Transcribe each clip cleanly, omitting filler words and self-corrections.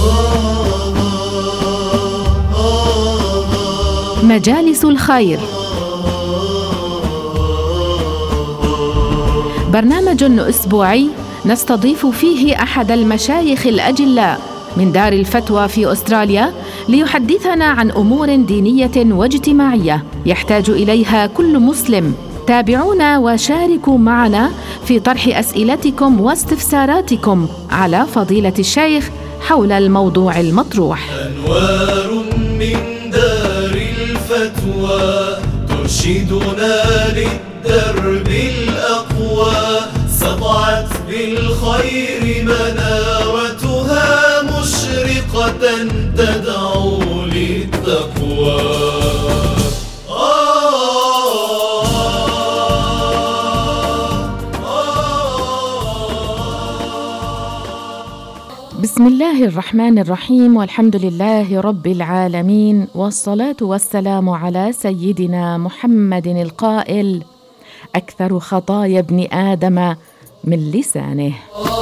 مجالس الخير، برنامج أسبوعي نستضيف فيه أحد المشايخ الأجلاء من دار الفتوى في أستراليا ليحدثنا عن أمور دينية واجتماعية يحتاج إليها كل مسلم. تابعونا وشاركوا معنا في طرح أسئلتكم واستفساراتكم على فضيلة الشيخ حول الموضوع المطروح. أنوار من دار الفتوى ترشدنا للدرب الأقوى، سطعت بالخير منارتها مشرقة تدعو للتقوى. بسم الله الرحمن الرحيم، والحمد لله رب العالمين، والصلاة والسلام على سيدنا محمد القائل: أكثر خطايا ابن آدم من لسانه.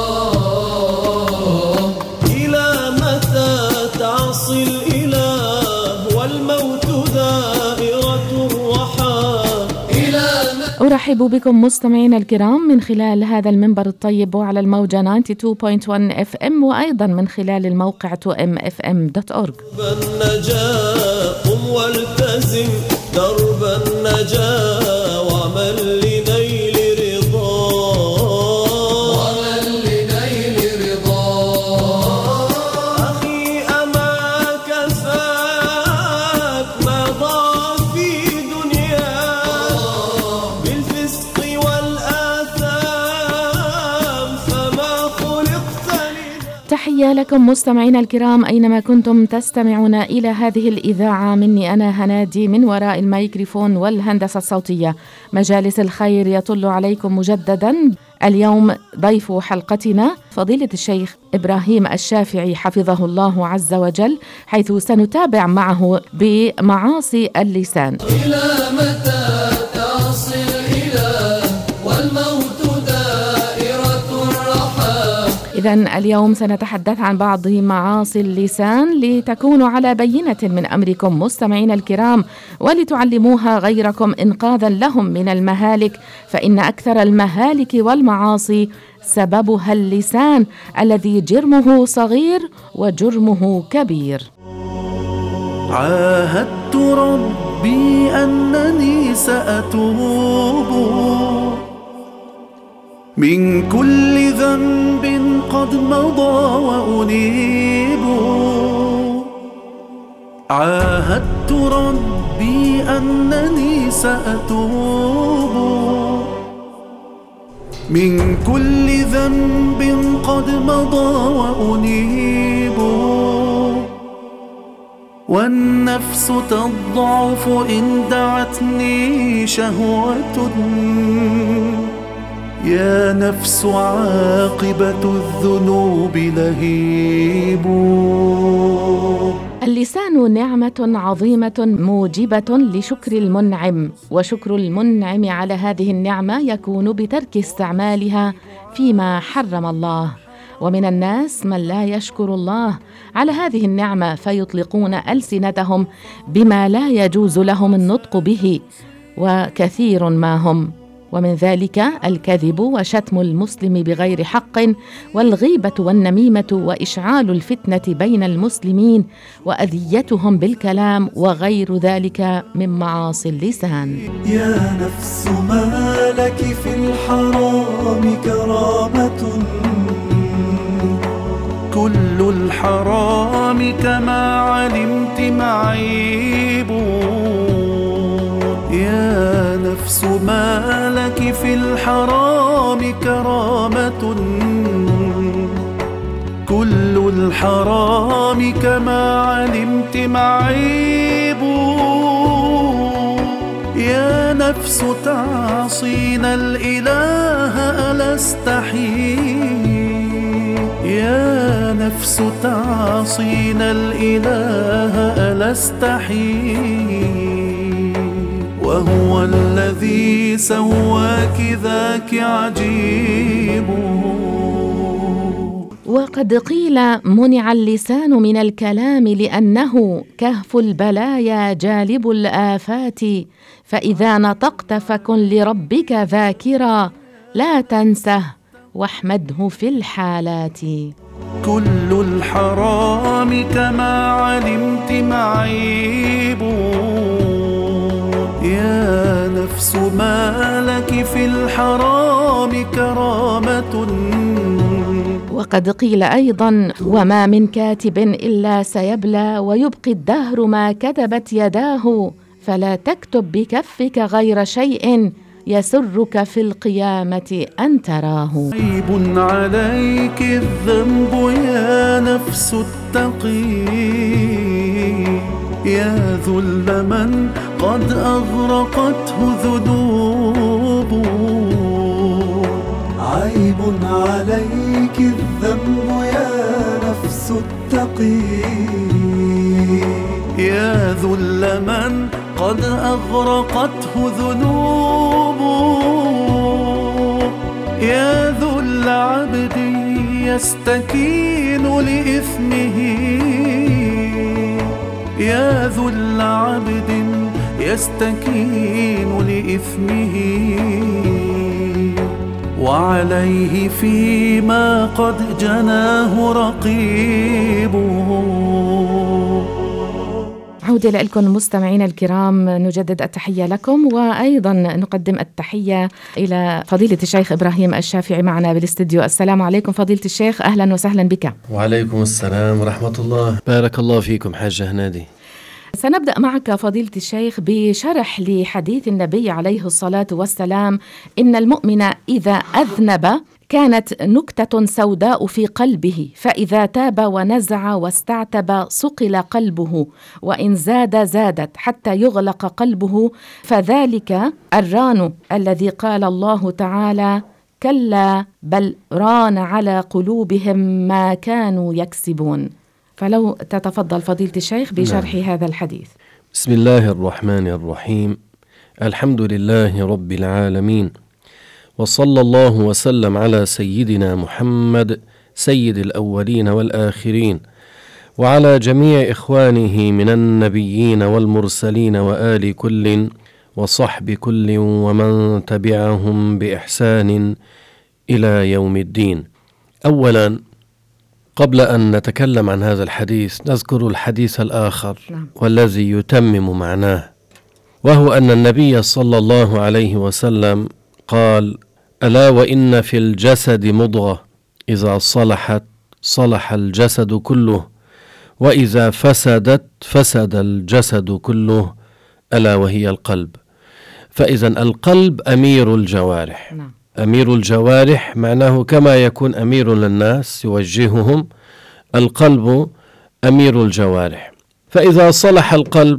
إلى متى تعصي الإله والموت دائرة الرحى. أرحب بكم مستمعينا الكرام من خلال هذا المنبر الطيب وعلى الموجة 92.1 FM، وأيضا من خلال الموقع 2mfm.org. النجاة قم والتزم درب النجاة وعمل لنيل رضا. أخي أما كفاك ما ضاع في دنيا بالفسق والآثام، فما خلقت تحية لكم مستمعينا الكرام أينما كنتم تستمعون إلى هذه الإذاعة. مني أنا هنادي من وراء الميكروفون والهندسة الصوتية. مجالس الخير يطل عليكم مجددا. اليوم ضيف حلقتنا فضيلة الشيخ إبراهيم الشافعي حفظه الله عز وجل، حيث سنتابع معه بمعاصي اللسان. إلى متى تعصي الإله والموت دائرة الرحى. إذن اليوم سنتحدث عن بعض معاصي اللسان لتكونوا على بينة من أمركم مستمعين الكرام، ولتعلموها غيركم إنقاذا لهم من المهالك، فإن أكثر المهالك والمعاصي سببها اللسان الذي جرمه صغير وجرمه كبير. عاهدت ربي أنني سأتوب من كل ذنب قد مضى وأنيب. عاهدت ربي أنني سأتوب من كل ذنب قد مضى وأنيب. والنفس تضعف إن دعتني شهوة، يا نفس عاقبة الذنوب لهيب. اللسان نعمة عظيمة موجبة لشكر المنعم، وشكر المنعم على هذه النعمة يكون بترك استعمالها فيما حرم الله. ومن الناس من لا يشكر الله على هذه النعمة فيطلقون ألسنتهم بما لا يجوز لهم النطق به، وكثير ما هم، ومن ذلك الكذب وشتم المسلم بغير حق، والغيبة والنميمة وإشعال الفتنة بين المسلمين وأذيتهم بالكلام، وغير ذلك من معاصي اللسان. يا نفس ما لك في الحرام كرامة، كل الحرام كما علمت معيب. يا نفس ما لك في الحرام كرامة، كل الحرام كما علمت معيب. يا نفس تعصين الإله ألا استحيي، يا نفس تعصين الإله ألا استحيي. وهو الذي سواك ذاك عجيب. وقد قيل منع اللسان من الكلام لأنه كهف البلايا جالب الآفات، فإذا نطقت فكن لربك ذاكرا لا تنسه واحمده في الحالات. كل الحرام كما علمت معيب، يا نفس ما لك في الحرام كرامة. وقد قيل أيضا وما من كاتب إلا سيبلى ويبقي الدهر ما كتبت يداه، فلا تكتب بكفك غير شيء يسرك في القيامة أن تراه. عيب عليك الذنب يا نفس التقي، يا ذل من قد أغرقته ذنوب. عيب عليك الذنب يا نفس التقي، يا ذل من قد أغرقته ذنوب. يا ذل عبد يستكين لإثمه، يا ذل عبد يستكين لإثمه، وعليه فيما قد جناه رقيبه. عودة لكم مستمعين الكرام، نجدد التحية لكم وأيضا نقدم التحية إلى فضيلة الشيخ إبراهيم الشافعي معنا بالاستديو. السلام عليكم فضيلة الشيخ، أهلا وسهلا بك. وعليكم السلام ورحمة الله، بارك الله فيكم حاج هنادي. سنبدأ معك فضيلة الشيخ بشرح لحديث النبي عليه الصلاة والسلام: إن المؤمن إذا أذنب كانت نكتة سوداء في قلبه، فإذا تاب ونزع واستعتب صقل قلبه، وإن زاد زادت حتى يغلق قلبه، فذلك الران الذي قال الله تعالى: كلا بل ران على قلوبهم ما كانوا يكسبون. فلو تتفضل فضيلة الشيخ بشرح هذا الحديث. بسم الله الرحمن الرحيم، الحمد لله رب العالمين، وصلى الله وسلم على سيدنا محمد سيد الأولين والآخرين، وعلى جميع إخوانه من النبيين والمرسلين وآل كل وصحب كل ومن تبعهم بإحسان إلى يوم الدين. أولا، قبل أن نتكلم عن هذا الحديث نذكر الحديث الآخر والذي يتمم معناه، وهو أن النبي صلى الله عليه وسلم قال: ألا وإن في الجسد مضغة إذا صلحت صلح الجسد كله، وإذا فسدت فسد الجسد كله، ألا وهي القلب. فإذا القلب أمير الجوارح. أمير الجوارح معناه كما يكون أمير للناس يوجههم، القلب أمير الجوارح. فإذا صلح القلب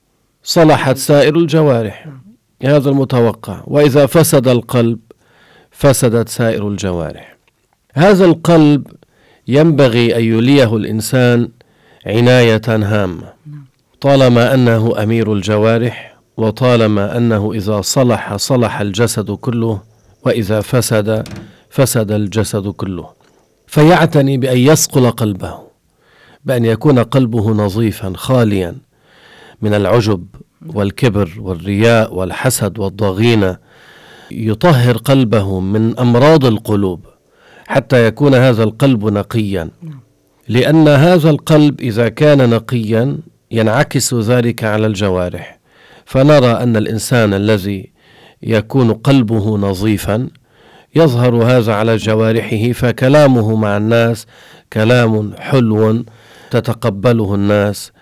صلحت سائر الجوارح، هذا المتوقع. وإذا فسد القلب فسدت سائر الجوارح. هذا القلب ينبغي أن يليه الإنسان عناية هامة، طالما أنه أمير الجوارح، وطالما أنه إذا صلح صلح الجسد كله، وإذا فسد فسد الجسد كله. فيعتني بأن يصقل قلبه، بأن يكون قلبه نظيفا خاليا من العجب والكبر والرياء والحسد والضغينة، يطهر قلبه من أمراض القلوب حتى يكون هذا القلب نقيا. لأن هذا القلب إذا كان نقيا ينعكس ذلك على الجوارح. فنرى أن الإنسان الذي يكون قلبه نظيفا يظهر هذا على جوارحه، فكلامه مع الناس كلام حلو تتقبله الناس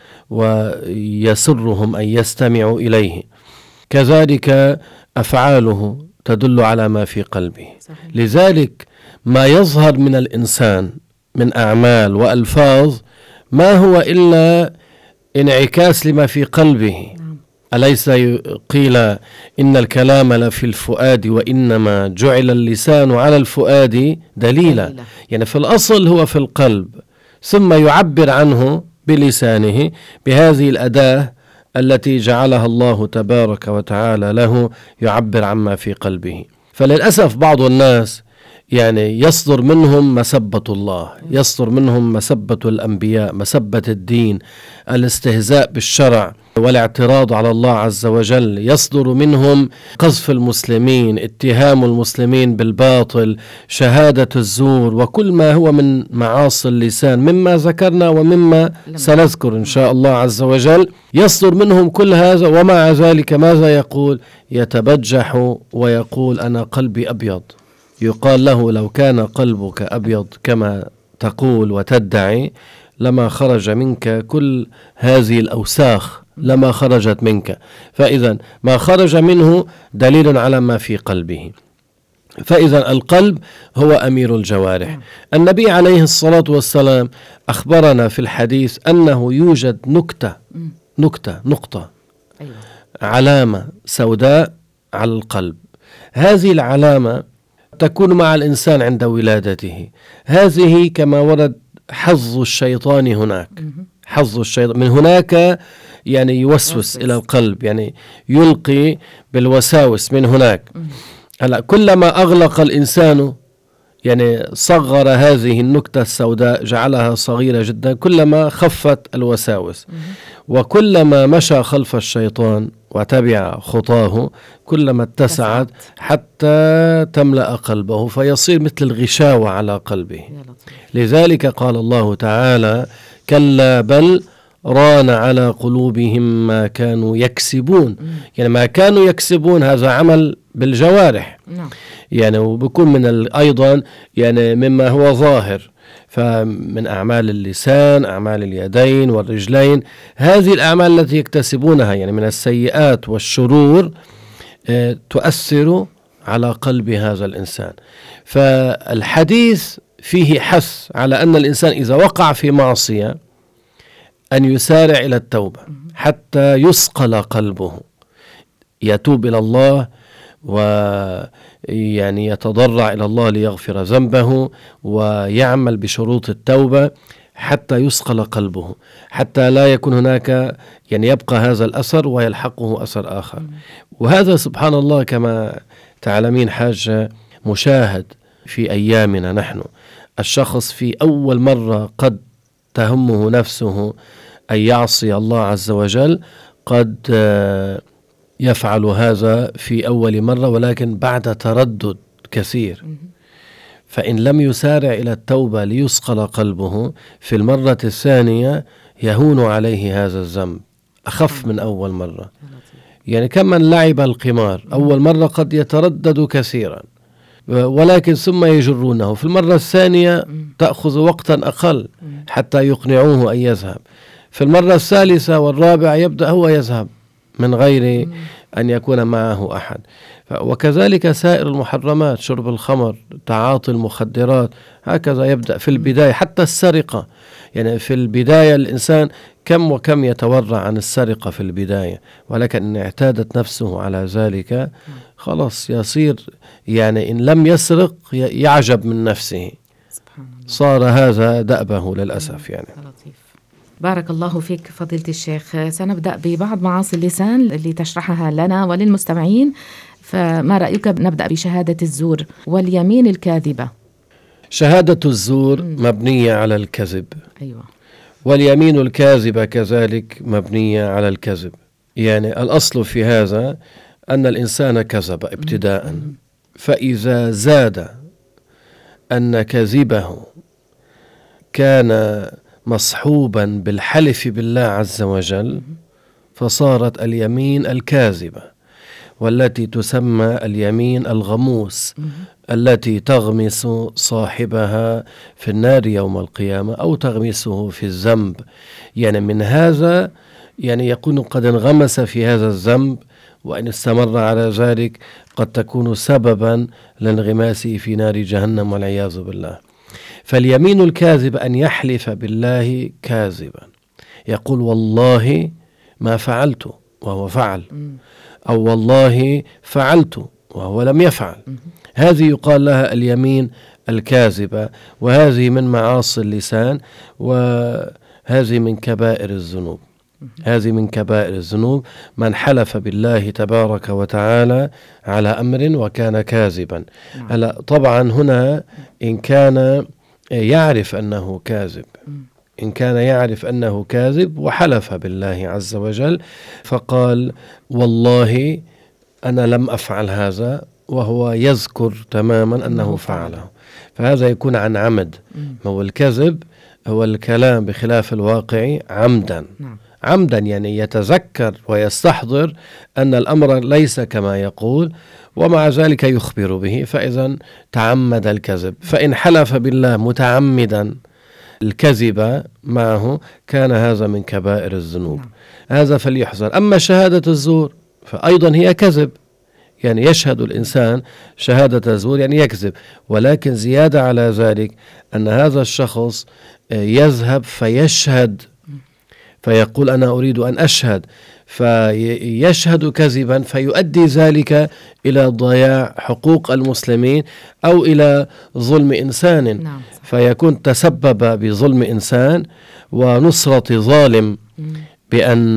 ويسرهم أن يستمعوا إليه. كذلك أفعاله تدل على ما في قلبه. لذلك ما يظهر من الإنسان من أعمال وألفاظ ما هو إلا انعكاس لما في قلبه. أليس قيل إن الكلام لفي الفؤاد وإنما جعل اللسان على الفؤاد دليلا؟ يعني في الأصل هو في القلب، ثم يعبر عنه بلسانه بهذه الأداة التي جعلها الله تبارك وتعالى له، يعبر عما في قلبه. فللأسف بعض الناس يعني يصدر منهم مسبة الله، يصدر منهم مسبة الأنبياء، مسبة الدين، الاستهزاء بالشرع والاعتراض على الله عز وجل، يصدر منهم قذف المسلمين، اتهام المسلمين بالباطل، شهادة الزور، وكل ما هو من معاصي اللسان مما ذكرنا ومما سنذكر إن شاء الله عز وجل. يصدر منهم كل هذا، ومع ذلك ماذا يقول؟ يتبجح ويقول أنا قلبي أبيض. يقال له لو كان قلبك أبيض كما تقول وتدعي لما خرج منك كل هذه الأوساخ، لما خرجت منك. فإذا ما خرج منه دليل على ما في قلبه. فإذا القلب هو أمير الجوارح. النبي عليه الصلاة والسلام أخبرنا في الحديث أنه يوجد نقطة علامة سوداء على القلب. هذه العلامة تكون مع الإنسان عند ولادته. هذه كما ورد حظ الشيطان هناك، حظ الشيطان من هناك، يعني يوسوس إلى القلب، يعني يلقي بالوساوس من هناك. هلا كلما أغلق الإنسان، يعني صغر هذه النكتة السوداء، جعلها صغيرة جدا، كلما خفت الوساوس. وكلما مشى خلف الشيطان وتبع خطاه كلما اتسعت حتى تملأ قلبه، فيصير مثل الغشاوة على قلبه. لذلك قال الله تعالى كلا بل ران على قلوبهم ما كانوا يكسبون. يعني ما كانوا يكسبون هذا عمل بالجوارح، يعني وبكون من أيضا يعني مما هو ظاهر، فمن أعمال اللسان، أعمال اليدين والرجلين، هذه الأعمال التي يكتسبونها يعني من السيئات والشرور تؤثر على قلب هذا الإنسان. فالحديث فيه حث على أن الإنسان إذا وقع في معصية أن يسارع إلى التوبة حتى يصقل قلبه، يتوب إلى الله ويعني يتضرع إلى الله ليغفر ذنبه ويعمل بشروط التوبة حتى يصقل قلبه، حتى لا يكون هناك يعني يبقى هذا الأثر ويلحقه أثر آخر. وهذا سبحان الله كما تعلمين حاجة مشاهد في أيامنا نحن. الشخص في أول مرة قد تهمه نفسه أن يعصي الله عز وجل، قد يفعل هذا في أول مرة، ولكن بعد تردد كثير. فإن لم يسارع إلى التوبة ليصقل قلبه في المرة الثانية يهون عليه هذا الذنب أخف من أول مرة. يعني كمن لعب القمار، أول مرة قد يتردد كثيرا ولكن ثم يجرونه، في المرة الثانية تأخذ وقتا أقل حتى يقنعوه أن يذهب، في المرة الثالثة والرابعة يبدأ هو يذهب من غير أن يكون معه أحد. وكذلك سائر المحرمات، شرب الخمر، تعاطي المخدرات، هكذا يبدأ في البداية. حتى السرقة، يعني في البداية الإنسان كم وكم يتورع عن السرقة في البداية، ولكن إن اعتادت نفسه على ذلك خلاص يصير يعني إن لم يسرق يعجب من نفسه، صار هذا دأبه للأسف. يعني بارك الله فيك فضيلة الشيخ. سنبدأ ببعض معاصي اللسان اللي تشرحها لنا وللمستمعين. فما رأيك نبدأ بشهادة الزور واليمين الكاذبة؟ شهادة الزور مبنية على الكذب، أيوة. واليمين الكاذبة كذلك مبنية على الكذب. يعني الأصل في هذا أن الإنسان كذب ابتداء، فإذا زاد أن كذبه كان مصحوبا بالحلف بالله عز وجل فصارت اليمين الكاذبة، والتي تسمى اليمين الغموس، التي تغمس صاحبها في النار يوم القيامة أو تغمسه في الذنب. يعني من هذا يعني يكون قد انغمس في هذا الذنب، وإن استمر على ذلك قد تكون سببا لانغماسه في نار جهنم والعياذ بالله. فاليمين الكاذب أن يحلف بالله كاذبا، يقول والله ما فعلت وهو فعل، أو والله فعلت وهو لم يفعل. هذه يقال لها اليمين الكاذبة، وهذه من معاصي اللسان، وهذه من كبائر الذنوب. هذه من كبائر الذنوب، من حلف بالله تبارك وتعالى على أمر وكان كاذبا. هلا طبعا هنا إن كان يعرف أنه كاذب، إن كان يعرف أنه كاذب وحلف بالله عز وجل فقال والله أنا لم أفعل هذا، وهو يذكر تماما أنه فعله، فهذا يكون عن عمد. هو الكذب هو الكلام بخلاف الواقع عمدا. عمدا يعني يتذكر ويستحضر أن الأمر ليس كما يقول، ومع ذلك يخبر به، فإذا تعمد الكذب. فإن حلف بالله متعمدا الكذب معه كان هذا من كبائر الذنوب. هذا فليحذر. أما شهادة الزور فأيضا هي كذب، يعني يشهد الإنسان شهادة الزور يعني يكذب، ولكن زيادة على ذلك أن هذا الشخص يذهب فيشهد، فيقول أنا أريد أن أشهد، فيشهد كذبا، فيؤدي ذلك إلى ضياع حقوق المسلمين أو إلى ظلم إنسان. فيكون تسبب بظلم إنسان ونصرة ظالم، بأن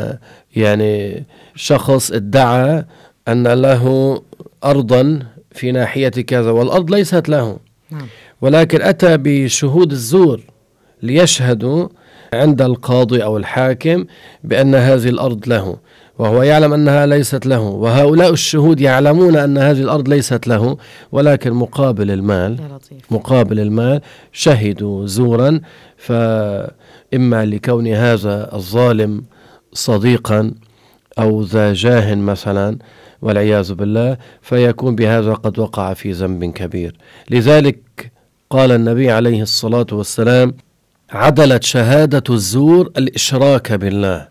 يعني شخص ادعى أن له أرضا في ناحية كذا والأرض ليست له، ولكن أتى بشهود الزور ليشهدوا عند القاضي أو الحاكم بأن هذه الأرض له، وهو يعلم أنها ليست له، وهؤلاء الشهود يعلمون أن هذه الأرض ليست له، ولكن مقابل المال شهدوا زورا. فإما لكون هذا الظالم صديقا أو ذا جاه مثلا والعياذ بالله، فيكون بهذا قد وقع في ذنب كبير. لذلك قال النبي عليه الصلاة والسلام عدلت شهادة الزور الإشراك بالله.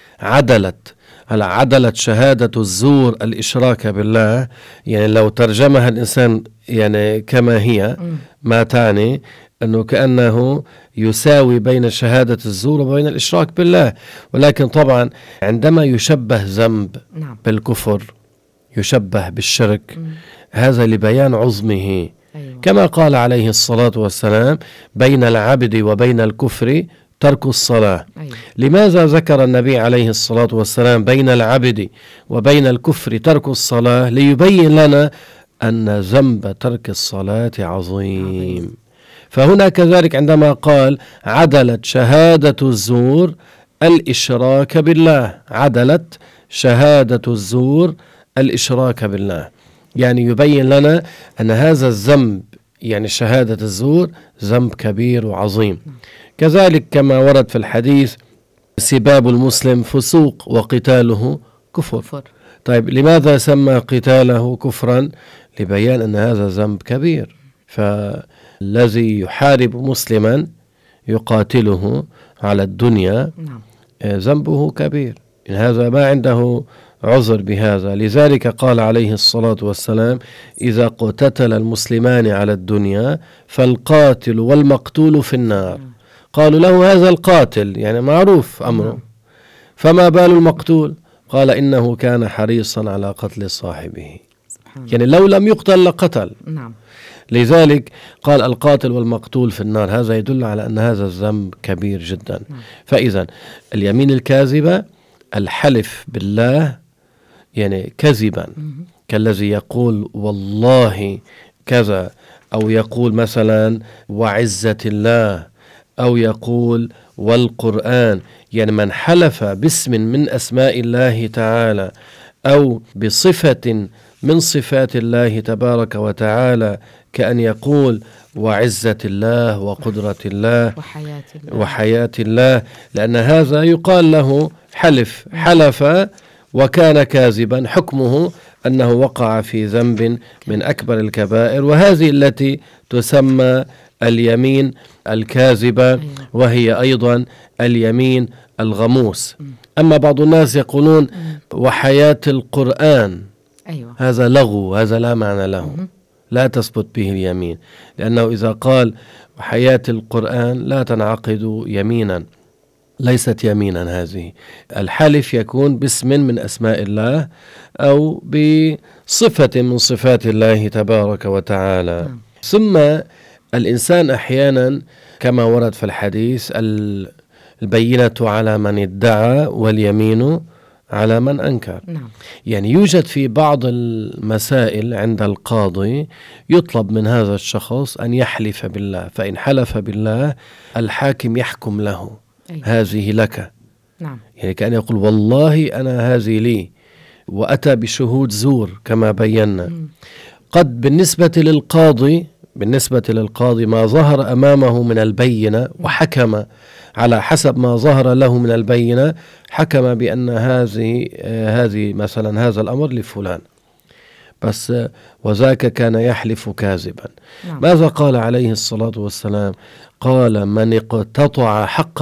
عدلت شهادة الزور الإشراك بالله، يعني لو ترجمها الإنسان يعني كما هي ما تعني أنه كأنه يساوي بين شهادة الزور وبين الإشراك بالله. ولكن طبعا عندما يشبه ذنب بالكفر، يشبه بالشرك، هذا لبيان عظمه. كما قال عليه الصلاة والسلام بين العبد وبين الكفر ترك الصلاة. لماذا ذكر النبي عليه الصلاة والسلام بين العبد وبين الكفر ترك الصلاة؟ ليبين لنا أن ذنب ترك الصلاة عظيم. فهنا كذلك عندما قال عدلت شهادة الزور الإشراك بالله، عدلت شهادة الزور الإشراك بالله، يعني يبين لنا أن هذا الذنب يعني شهادة الزور ذنب كبير وعظيم. كذلك كما ورد في الحديث سباب المسلم فسوق وقتاله كفر. طيب لماذا سمى قتاله كفرا؟ لبيان أن هذا ذنب كبير، فالذي يحارب مسلما يقاتله على الدنيا ذنبه كبير، إن هذا ما عنده عذر بهذا. لذلك قال عليه الصلاة والسلام إذا قتتل المسلمان على الدنيا فالقاتل والمقتول في النار. قالوا له هذا القاتل يعني معروف أمره، فما بال المقتول؟ قال إنه كان حريصا على قتل صاحبه، يعني لو لم يقتل لقتل. لذلك قال القاتل والمقتول في النار. هذا يدل على أن هذا الذنب كبير جدا. فإذا اليمين الكاذبة الحلف بالله يعني كذبا، كالذي يقول والله كذا، أو يقول مثلا وعزة الله، أو يقول والقرآن، يعني من حلف باسم من أسماء الله تعالى أو بصفة من صفات الله تبارك وتعالى، كأن يقول وعزة الله وقدرة الله وحياة الله، لأن هذا يقال له حلف وكان كاذبا، حكمه أنه وقع في ذنب من أكبر الكبائر، وهذه التي تسمى اليمين الكاذبة، وهي أيضا اليمين الغموس. أما بعض الناس يقولون وحياة القرآن، هذا لغو، هذا لا معنى له، لا تثبت به اليمين، لأنه إذا قال وحياة القرآن لا تنعقد يمينا، ليست يمينا. هذه الحلف يكون باسم من أسماء الله أو بصفة من صفات الله تبارك وتعالى. ثم الإنسان أحيانا كما ورد في الحديث البينة على من ادعى واليمين على من أنكر. نعم. يعني يوجد في بعض المسائل عند القاضي يطلب من هذا الشخص أن يحلف بالله، فإن حلف بالله الحاكم يحكم له هذه لك. نعم. يعني كأن يقول والله أنا هذه لي، وأتى بشهود زور كما بينا. قد بالنسبة للقاضي ما ظهر أمامه من البينة وحكم على حسب ما ظهر له من البينة، حكم بأن هذه مثلا هذا الأمر لفلان، بس وذاك كان يحلف كاذبا. نعم. ماذا قال عليه الصلاة والسلام؟ قال من اقتطع حق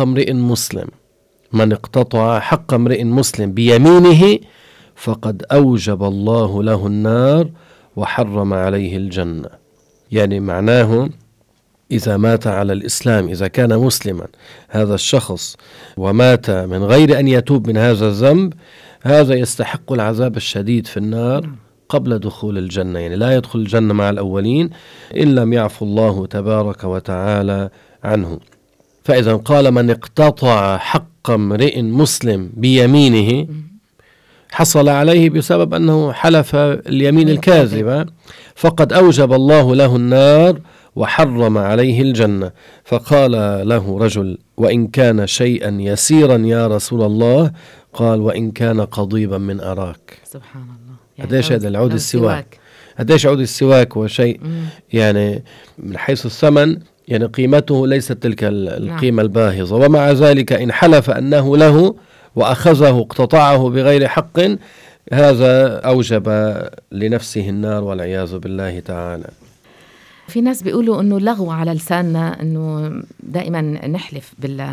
امرئ مسلم بيمينه فقد أوجب الله له النار وحرم عليه الجنة. يعني معناه إذا مات على الإسلام، إذا كان مسلما هذا الشخص ومات من غير أن يتوب من هذا الذنب، هذا يستحق العذاب الشديد في النار قبل دخول الجنة. يعني لا يدخل الجنة مع الأولين إن لم يعفو الله تبارك وتعالى عنه. فإذا قال من اقتطع حق امرئ مسلم بيمينه، حصل عليه بسبب أنه حلف اليمين الكاذبة، فقد أوجب الله له النار وحرم عليه الجنة. فقال له رجل وإن كان شيئا يسيرا يا رسول الله؟ قال وإن كان قضيبا من أراك. سبحان الله. قديش هذا العود السواك، قديش عود السواك هو شيء يعني من حيث الثمن يعني قيمته ليست تلك القيمة الباهظة، ومع ذلك إن حلف أنه له وأخذه اقتطعه بغير حق، هذا أوجب لنفسه النار والعياذ بالله تعالى. في ناس بيقولوا أنه لغو على لساننا أنه دائما نحلف بالله.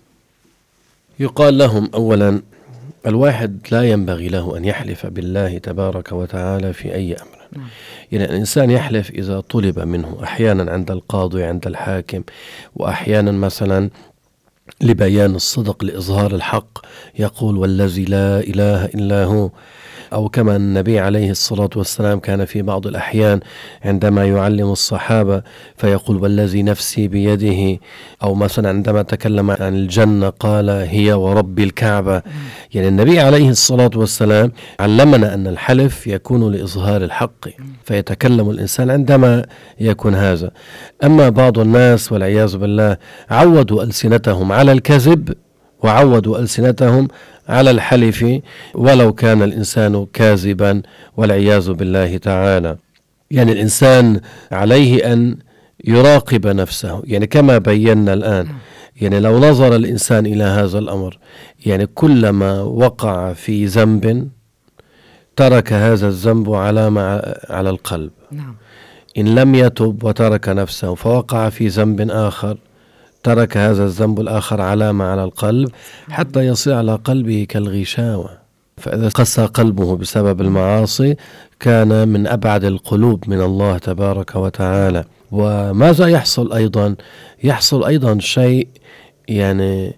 يقال لهم أولا الواحد لا ينبغي له أن يحلف بالله تبارك وتعالى في أي أمر. يعني الإنسان يحلف إذا طلب منه، أحيانا عند القاضي عند الحاكم، وأحيانا مثلا لبيان الصدق لإظهار الحق يقول والذي لا إله إلا هو، أو كما النبي عليه الصلاة والسلام كان في بعض الأحيان عندما يعلم الصحابة فيقول والذي نفسي بيده، أو مثلا عندما تكلم عن الجنة قال هي ورب الكعبة. يعني النبي عليه الصلاة والسلام علمنا أن الحلف يكون لإظهار الحق، فيتكلم الإنسان عندما يكون هذا. أما بعض الناس والعياذ بالله عودوا ألسنتهم على الكذب وعودوا ألسنتهم على الحلف ولو كان الإنسان كاذبا والعياذ بالله تعالى. يعني الإنسان عليه أن يراقب نفسه، يعني كما بينا الآن. يعني لو نظر الإنسان إلى هذا الأمر، يعني كلما وقع في ذنب ترك هذا الذنب علامة على القلب. إن لم يتب وترك نفسه فوقع في ذنب آخر ترك هذا الذنب الآخر علامة على القلب حتى يصير على قلبه كالغشاوة. فإذا قسى قلبه بسبب المعاصي كان من أبعد القلوب من الله تبارك وتعالى. وماذا يحصل أيضا؟ يحصل أيضا شيء يعني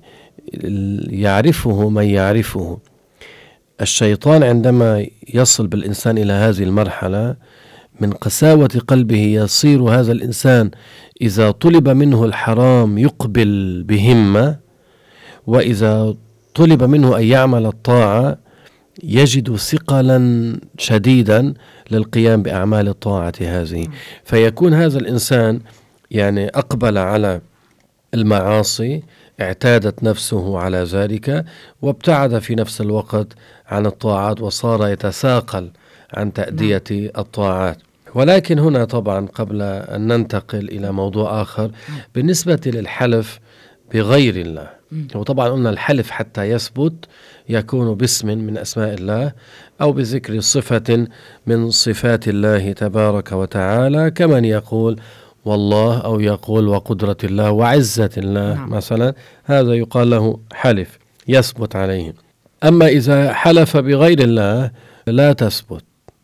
يعرفه من يعرفه. الشيطان عندما يصل بالإنسان إلى هذه المرحلة من قساوة قلبه يصير هذا الإنسان إذا طلب منه الحرام يقبل بهمة، وإذا طلب منه أن يعمل الطاعة يجد ثقلا شديدا للقيام بأعمال الطاعة هذه. فيكون هذا الإنسان يعني أقبل على المعاصي، اعتادت نفسه على ذلك، وابتعد في نفس الوقت عن الطاعات وصار يتساقل عن تأدية الطاعات. ولكن هنا طبعا قبل أن ننتقل إلى موضوع آخر بالنسبة للحلف بغير الله، وطبعا قلنا الحلف حتى يثبت يكون باسم من أسماء الله أو بذكر صفة من صفات الله تبارك وتعالى، كمن يقول والله أو يقول وقدرة الله وعزة الله مثلا، هذا يقال له حلف يثبت عليه. أما إذا حلف بغير الله لا تثبت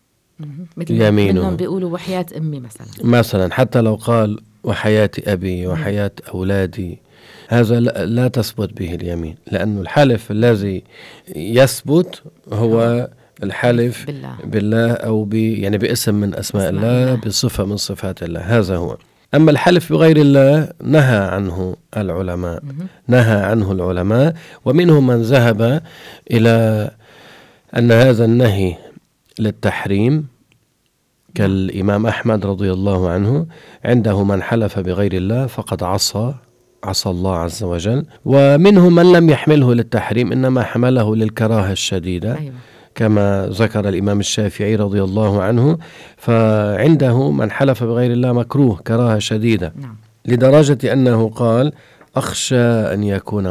يمينه. منهم بيقولوا وحياة أمي مثلا حتى لو قال وحياة أبي وحياة أولادي، هذا لا تثبت به اليمين، لأن الحلف الذي يثبت هو الحلف بالله أو يعني باسم من أسماء الله بصفة من صفات الله، هذا هو. أما الحلف بغير الله نهى عنه العلماء، ومنهم من ذهب إلى أن هذا النهي للتحريم، كالإمام أحمد رضي الله عنه، عنده من حلف بغير الله فقد عصى الله عز وجل. ومنهم من لم يحمله للتحريم، إنما حمله للكراهة الشديدة، كما ذكر الإمام الشافعي رضي الله عنه، فعنده من حلف بغير الله مكروه كراهة شديدة، لدرجة أنه قال أخشى أن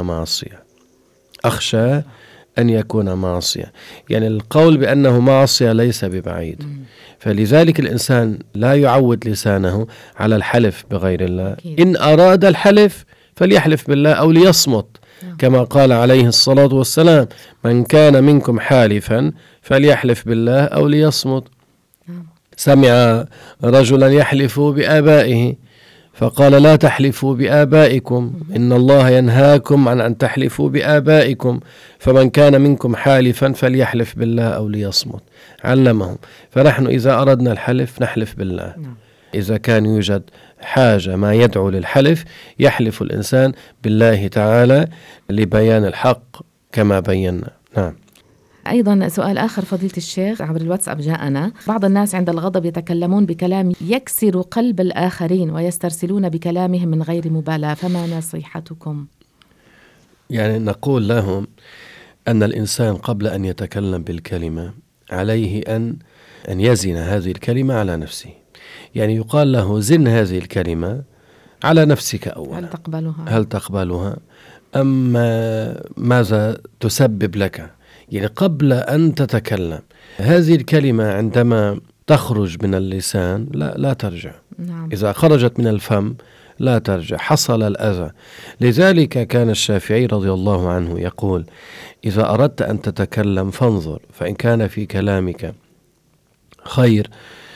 يكون معصية، يعني القول بأنه معصية ليس ببعيد. فلذلك الإنسان لا يعود لسانه على الحلف بغير الله. إن أراد الحلف فليحلف بالله أو ليصمت، كما قال عليه الصلاة والسلام: من كان منكم حالفا فليحلف بالله أو ليصمت. سمع رجلا يحلف بآبائه فقال: لا تحلفوا بآبائكم، إن الله ينهاكم عن أن تحلفوا بآبائكم، فمن كان منكم حالفا فليحلف بالله أو ليصمت. علمهم. فنحن إذا أردنا الحلف نحلف بالله. إذا كان يوجد حاجة ما يدعو للحلف يحلف الإنسان بالله تعالى لبيان الحق كما بينا. نعم. أيضا سؤال آخر فضيلة الشيخ عبر الواتساب جاءنا: بعض الناس عند الغضب يتكلمون بكلام يكسر قلب الآخرين ويسترسلون بكلامهم من غير مبالاة، فما نصيحتكم؟ يعني نقول لهم أن الإنسان قبل أن يتكلم بالكلمة عليه أن يزن هذه الكلمة على نفسه. يعني يقال له: زن هذه الكلمة على نفسك أولا، هل تقبلها أم ماذا تسبب لك؟ يعني قبل أن تتكلم هذه الكلمة عندما تخرج من اللسان لا ترجع. إذا خرجت من الفم لا ترجع، حصل الأذى. لذلك كان الشافعي رضي الله عنه يقول: إذا أردت أن تتكلم فانظر، فإن كان في كلامك خير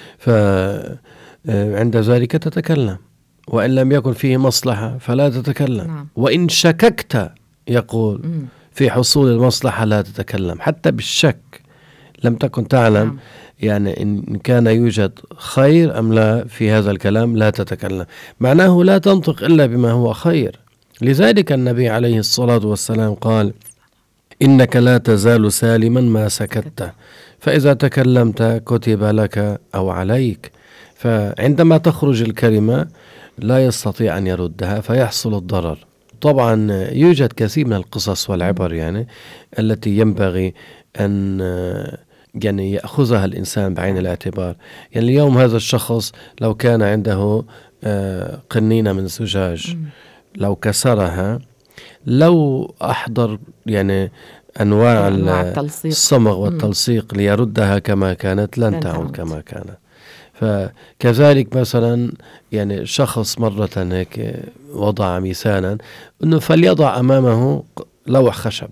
فعند ذلك تتكلم، وإن لم يكن فيه مصلحة فلا تتكلم. وإن شككت، يقول، في حصول المصلحة لا تتكلم. حتى بالشك لم تكن تعلم يعني إن كان يوجد خير أم لا في هذا الكلام لا تتكلم، معناه لا تنطق إلا بما هو خير. لذلك النبي عليه الصلاة والسلام قال: إنك لا تزال سالما ما سكت، فإذا تكلمت كتب لك أو عليك. فعندما تخرج الكلمة لا يستطيع أن يردها فيحصل الضرر. طبعا يوجد كثير من القصص والعبر يعني التي ينبغي أن يعني يأخذها الإنسان بعين الاعتبار. يعني اليوم هذا الشخص لو كان عنده قنينة من زجاج، لو كسرها، لو أحضر يعني أنواع الصمغ والتلصيق ليردها كما كانت لن تعود كما كانت. فكذلك مثلا يعني شخص مرة هيك وضع مثالا أنه فليضع أمامه لوح خشب،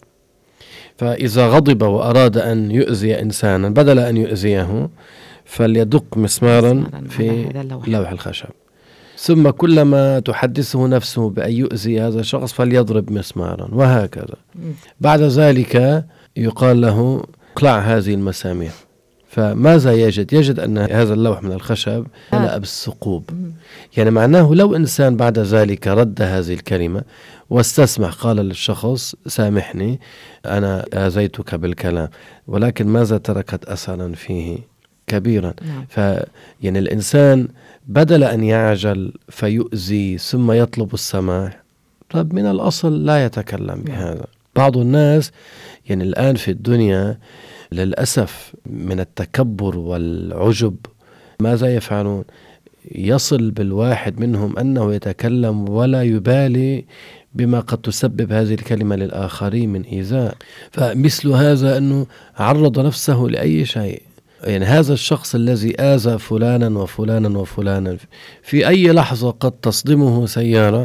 فإذا غضب وأراد أن يؤذي إنسانا بدل أن يؤذيه فليدق مسمارا في لوح الخشب، ثم كلما تحدثه نفسه بأن يؤذي هذا الشخص فليضرب مسمارا، وهكذا. بعد ذلك يقال له: اقلع هذه المسامير. فماذا يجد أن هذا اللوح من الخشب ملأ بالثقوب. يعني معناه لو إنسان بعد ذلك رد هذه الكلمة واستسمح، قال للشخص: سامحني أنا آذيتك بالكلام، ولكن ماذا تركت أثرا فيه كبيرا. يعني الإنسان بدل أن يعجل فيؤذي ثم يطلب السماح، طب من الأصل لا يتكلم بهذا. بعض الناس يعني الآن في الدنيا للأسف من التكبر والعجب ماذا يفعلون؟ يصل بالواحد منهم أنه يتكلم ولا يبالي بما قد تسبب هذه الكلمة للآخرين من إيذاء. فمثل هذا أنه عرض نفسه لأي شيء. يعني هذا الشخص الذي آذى فلانا وفلانا وفلانا في أي لحظة قد تصدمه سيارة،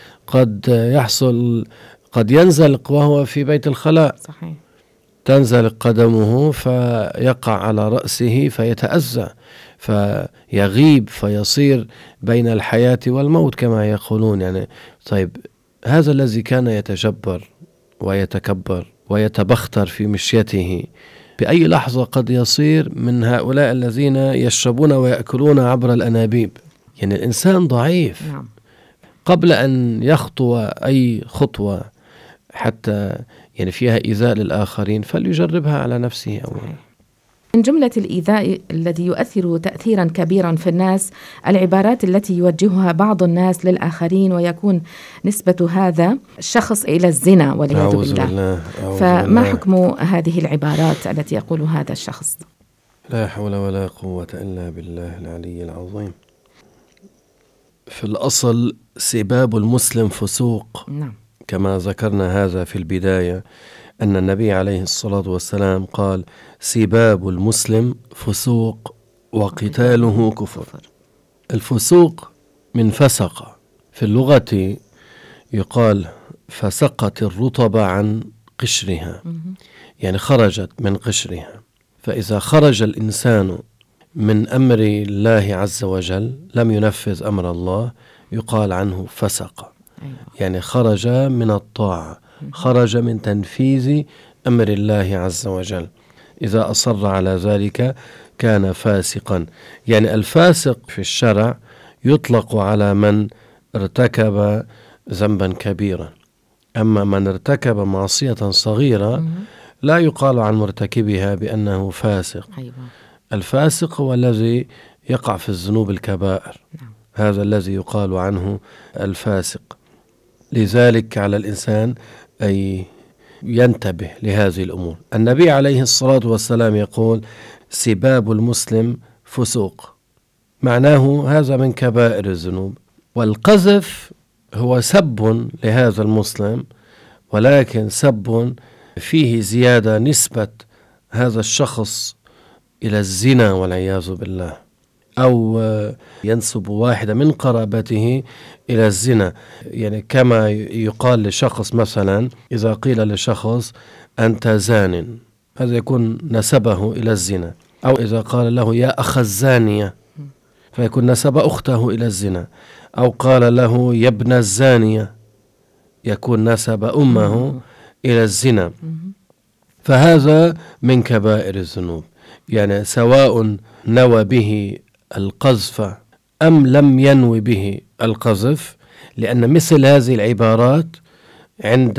قد ينزلق وهو في بيت الخلاء، صحيح. تنزلق قدمه فيقع على رأسه فيتأذى، فيغيب فيصير بين الحياة والموت كما يقولون. يعني طيب هذا الذي كان يتجبر ويتكبر ويتبختر في مشيته بأي لحظة قد يصير من هؤلاء الذين يشربون ويأكلون عبر الأنابيب. يعني الإنسان ضعيف. نعم. قبل أن يخطو أي خطوة حتى يعني فيها إيذاء للآخرين فليجربها على نفسه أولا. من جملة الإيذاء الذي يؤثر تأثيرا كبيرا في الناس العبارات التي يوجهها بعض الناس للآخرين، ويكون نسبة هذا الشخص إلى الزنا والعياذ بالله. فما حكم هذه العبارات التي يقول هذا الشخص؟ لا حول ولا قوة إلا بالله العلي العظيم. في الأصل سباب المسلم فسوق. نعم. كما ذكرنا هذا في البداية أن النبي عليه الصلاة والسلام قال سباب المسلم فسوق وقتاله كفر. الفسوق من فسق، في اللغة يقال فسقت الرطب عن قشرها، يعني خرجت من قشرها. فإذا خرج الإنسان من أمر الله عز وجل لم ينفذ أمر الله يقال عنه فسق. يعني خرج من الطاعة، خرج من تنفيذ أمر الله عز وجل. إذا أصر على ذلك كان فاسقا. يعني الفاسق في الشرع يطلق على من ارتكب ذنبا كبيرا، أما من ارتكب معصية صغيرة لا يقال عن مرتكبها بأنه فاسق. الفاسق هو الذي يقع في الذنوب الكبائر، هذا الذي يقال عنه الفاسق. لذلك على الإنسان أي ينتبه لهذه الأمور. النبي عليه الصلاة والسلام يقول سباب المسلم فسوق، معناه هذا من كبائر الذنوب. والقذف هو سب لهذا المسلم، ولكن سب فيه زيادة نسبة هذا الشخص إلى الزنا والعياذ بالله، أو ينسب واحدة من قرابته إلى الزنا. يعني كما يقال لشخص مثلا، إذا قيل لشخص أنت زان، هذا يكون نسبه إلى الزنا. أو إذا قال له يا أخ الزانية فيكون نسب أخته إلى الزنا. أو قال له يا ابن الزانية يكون نسب أمه إلى الزنا. فهذا من كبائر الذنوب، يعني سواء نوى به القذف أم لم ينوي به القذف، لأن مثل هذه العبارات عند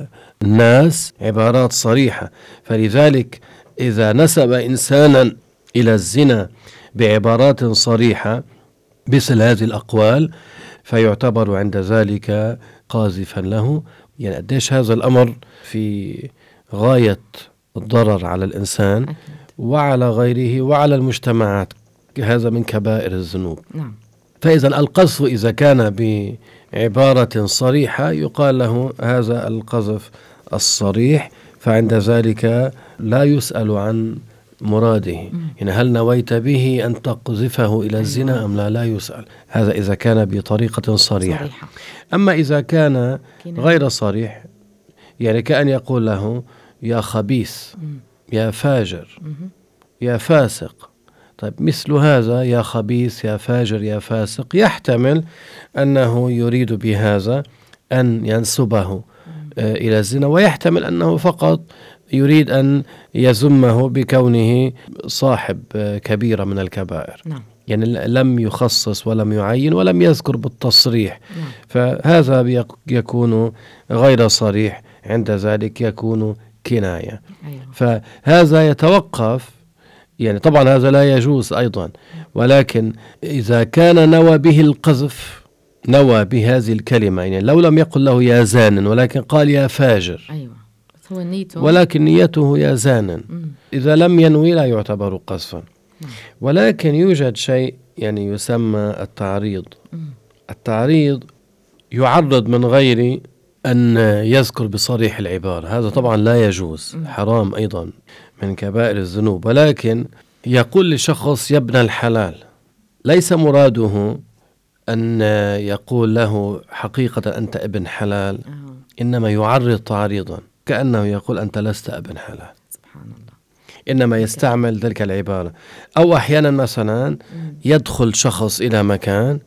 الناس عبارات صريحة. فلذلك إذا نسب إنسانا إلى الزنا بعبارات صريحة مثل هذه الأقوال فيعتبر عند ذلك قاذفا له. يعني قديش هذا الأمر في غاية الضرر على الإنسان وعلى غيره وعلى المجتمعات. هذا من كبائر الذنوب. فإذا القذف إذا كان بعبارة صريحة يقال له هذا القذف الصريح، فعند ذلك لا يسأل عن مراده، يعني هل نويت به أن تقذفه إلى الزنا أم لا يسأل. هذا إذا كان بطريقة صريحة. أما إذا كان غير صريح، يعني كأن يقول له يا خبيث، يا فاجر، يا فاسق. طيب مثل هذا يا خبيث يا فاجر يا فاسق يحتمل أنه يريد بهذا أن ينسبه إلى الزنا، ويحتمل أنه فقط يريد أن يذمه بكونه صاحب كبيرة من الكبائر. يعني لم يخصص ولم يعين ولم يذكر بالتصريح. فهذا يكون غير صريح، عند ذلك يكون كناية. فهذا يتوقف، يعني طبعا هذا لا يجوز أيضا، ولكن إذا كان نوى به القذف، نوى بهذه الكلمة، يعني لو لم يقل له يا زان ولكن قال يا فاجر، هو نيته، ولكن نيته يا زان، إذا لم ينوي لا يعتبر قذفا. ولكن يوجد شيء يعني يسمى التعريض. التعريض يعرض من غير أن يذكر بصريح العبارة، هذا طبعا لا يجوز، حرام أيضا من كبائر الذنوب. ولكن يقول لشخص يا ابن الحلال، ليس مراده أن يقول له حقيقة أنت ابن حلال، إنما يعرض تعريضا كأنه يقول أنت لست ابن حلال. سبحان الله. إنما يستعمل تلك العبارة. أو أحيانا مثلا يدخل شخص إلى مكان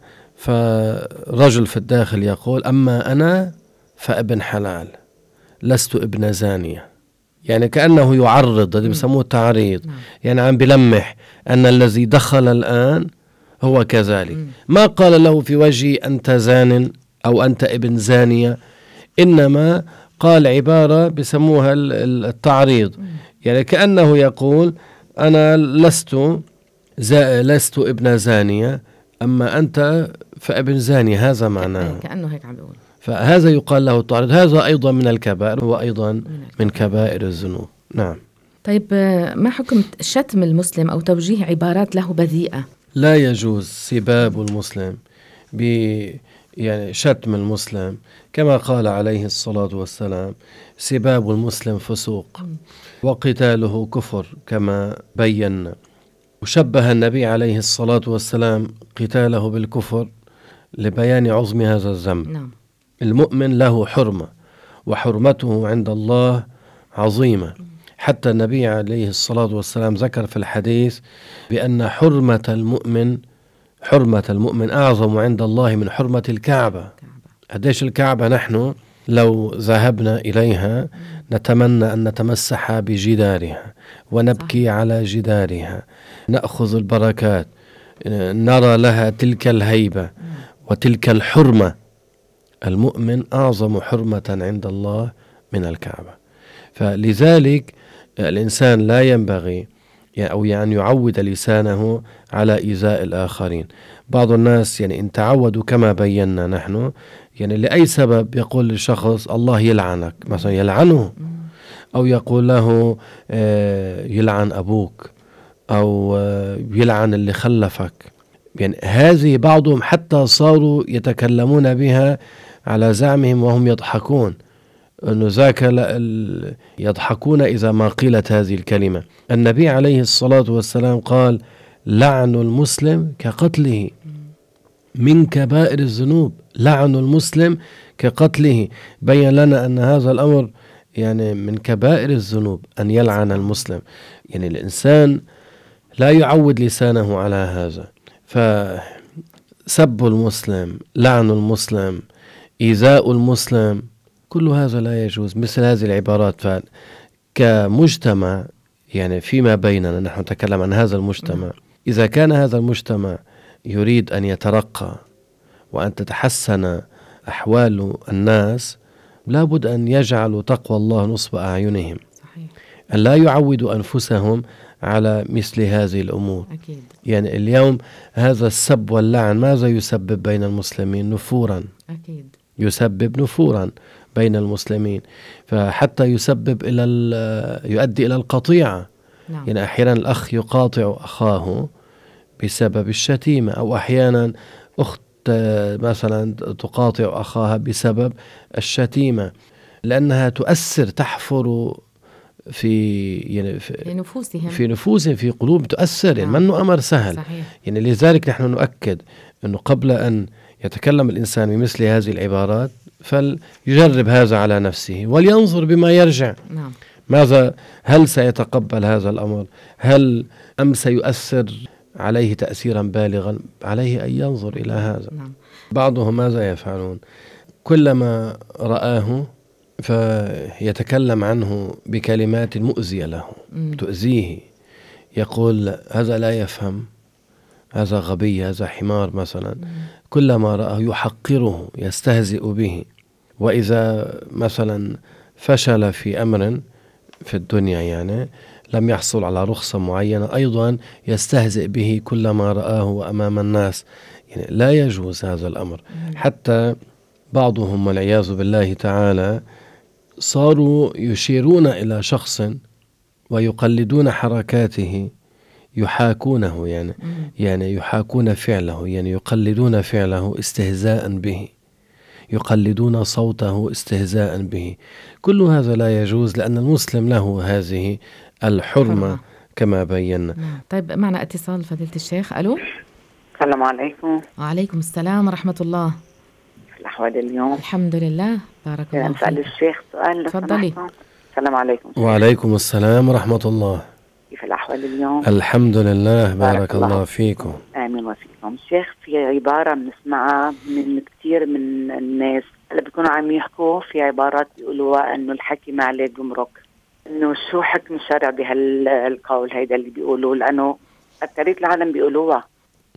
فرجل في الداخل يقول أما أنا فابن حلال لست ابن زانية، يعني كأنه يعرض، هذا بيسموه تعريض. يعني عم بلمح أن الذي دخل الآن هو كذلك. ما قال له في وجهي أنت زان أو أنت ابن زانية، إنما قال عبارة بسموها التعريض، يعني كأنه يقول أنا لست ابن زانية، أما أنت فابن زانية، هذا معناه، كأنه هيك عم بيقول. فهذا يقال له التعريض. هذا أيضا من الكبائر، وأيضا من كبائر الذنوب. نعم. طيب ما حكم شتم المسلم أو توجيه عبارات له بذيئة؟ لا يجوز سباب المسلم يعني شتم المسلم، كما قال عليه الصلاة والسلام سباب المسلم فسوق وقتاله كفر كما بينا. وشبه النبي عليه الصلاة والسلام قتاله بالكفر لبيان عظم هذا الذنب. نعم. المؤمن له حرمة، وحرمته عند الله عظيمة. حتى النبي عليه الصلاة والسلام ذكر في الحديث بأن حرمة المؤمن أعظم عند الله من حرمة الكعبة. قديش الكعبة نحن لو ذهبنا إليها نتمنى أن نتمسح بجدارها ونبكي على جدارها، نأخذ البركات، نرى لها تلك الهيبة وتلك الحرمة. المؤمن أعظم حرمة عند الله من الكعبة. فلذلك الإنسان لا ينبغي أو يعني يعود لسانه على إيذاء الآخرين. بعض الناس يعني إن تعودوا كما بينا نحن، يعني لأي سبب يقول للشخص الله يلعنك مثلا، يلعنه، أو يقول له يلعن أبوك، أو يلعن اللي خلفك. يعني هذه بعضهم حتى صاروا يتكلمون بها على زعمهم وهم يضحكون، أنه ذاك يضحكون إذا ما قيلت هذه الكلمة. النبي عليه الصلاة والسلام قال لعن المسلم كقتله، من كبائر الذنوب. لعن المسلم كقتله، بين لنا أن هذا الأمر يعني من كبائر الذنوب أن يلعن المسلم. يعني الإنسان لا يعود لسانه على هذا. فسب المسلم، لعن المسلم، إيذاء المسلم، كل هذا لا يجوز. مثل هذه العبارات كمجتمع، يعني فيما بيننا نحن نتكلم عن هذا المجتمع، إذا كان هذا المجتمع يريد أن يترقى وأن تتحسن أحوال الناس، لابد أن يجعلوا تقوى الله نصب أعينهم. صحيح. أن لا يعودوا أنفسهم على مثل هذه الأمور. أكيد. يعني اليوم هذا السب واللعن ماذا يسبب بين المسلمين؟ نفورا. أكيد. يسبب نفورا بين المسلمين، فحتى يؤدي إلى القطيعة. نعم. يعني أحيانا الأخ يقاطع أخاه بسبب الشتيمة، أو أحيانا أخت مثلا تقاطع أخاها بسبب الشتيمة، لأنها تؤثر، تحفر في نفوسهم، في قلوب، تؤثر. يعني منه أمر سهل. صحيح. يعني لذلك نحن نؤكد أنه قبل أن يتكلم الإنسان بمثل هذه العبارات فليجرب هذا على نفسه ولينظر بما يرجع. نعم. هل سيتقبل هذا الأمر؟ أم سيؤثر عليه تأثيرا بالغا؟ عليه أن ينظر إلى هذا. نعم. بعضهم ماذا يفعلون؟ كلما رآه فيتكلم عنه بكلمات مؤذية له، تؤذيه، يقول هذا لا يفهم، هذا غبي، هذا حمار مثلا. كلما رآه يحقره، يستهزئ به. وإذا مثلا فشل في أمر في الدنيا، يعني لم يحصل على رخصة معينة، أيضا يستهزئ به كلما رآه أمام الناس. يعني لا يجوز هذا الأمر. حتى بعضهم والعياذ بالله تعالى صاروا يشيرون إلى شخص ويقلدون حركاته، يحاكونه، يعني يحاكون فعله، يعني يقلدون فعله استهزاء به، يقلدون صوته استهزاء به. كل هذا لا يجوز، لأن المسلم له هذه الحرمة كما بينا. طيب معنا اتصال فضيلة الشيخ. ألو. السلام عليكم. وعليكم السلام ورحمة الله. في الأحوال اليوم؟ الحمد لله، بارك الله فيك. أسأل الشيخ سؤال. تفضلي. السلام عليكم. وعليكم السلام ورحمة الله. كيف الأحوال اليوم؟ الحمد لله، بارك الله فيكم. آمين وفيكم. شيخ، في عبارة بنسمعها من كثير من الناس اللي بيكونوا عم يحكوا، في عبارات بيقولوها إنه الحكي ما عليه جمرك. إنه شو حكم الشرع بهالقول هيدا اللي بيقولوه؟ لأنه أكثرية العالم بيقولوها،